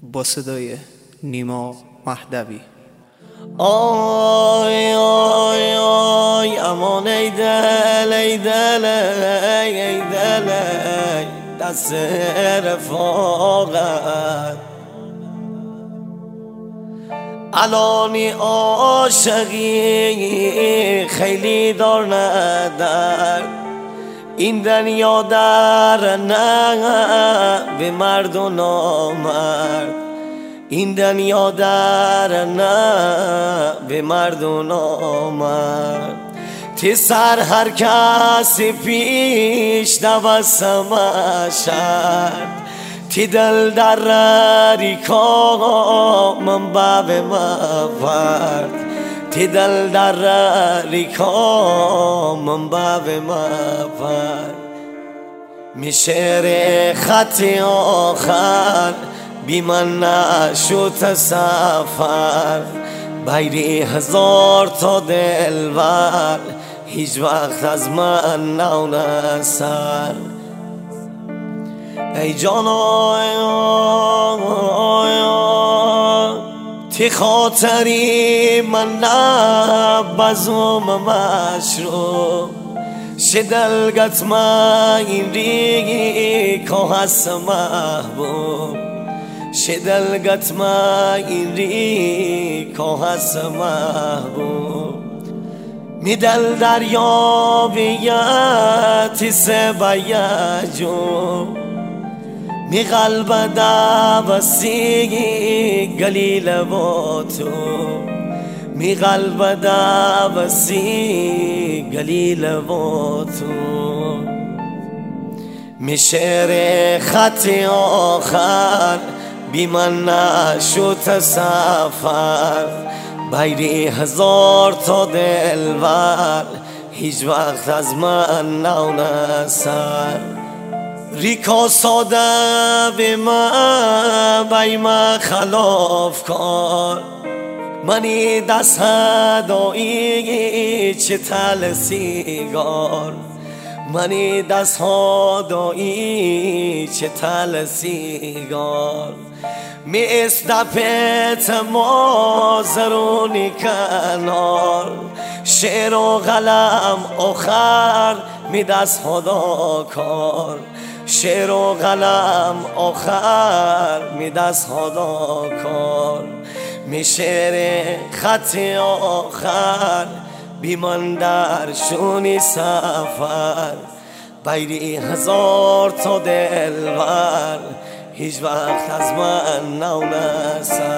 با صدای نیما مهدوی. آی آی آی امان ای دل ای دل ای دل دست رفاقت الانی عاشقی خیلی دار ندر این دنیا در نه به مرد و نامرد این دنیا در نه به مرد و نامرد تی سر هر کسی پیش دوستم شد تی دل در ریکا من باب مفرد تی دل در ریکا من باب مفرد میشه خط آخر بی من نشد سفر بیری هزار تا دلبر هیچ وقت از من نونسر ای جانای تی خاطری من نبزم مشروب شدلگت ما این ریگی که هست محبوب شدلگت ما این ریگی که هست محبوب می دل دریا بیتی سبیجو می قلب داوسی گلیل با تو می قلب داوسی گلیل با تو می شعر خط آخر بی من نشد سفر بیری هزار تا دلبر هیچ وقت از من نونسر ریکا ساده به من بی من خلاف کار منی دست هدایی چه تل سیگار منی دست هدایی چه تل سیگار می استپت مازرونی کنار شعر و قلم آخر می دست خدا کار شعر و قلم آخر می دست خدا کار می شعر خط آخر بی من در شونی سفر بیری هزار تا دلبر هیچ وقت از من نونسر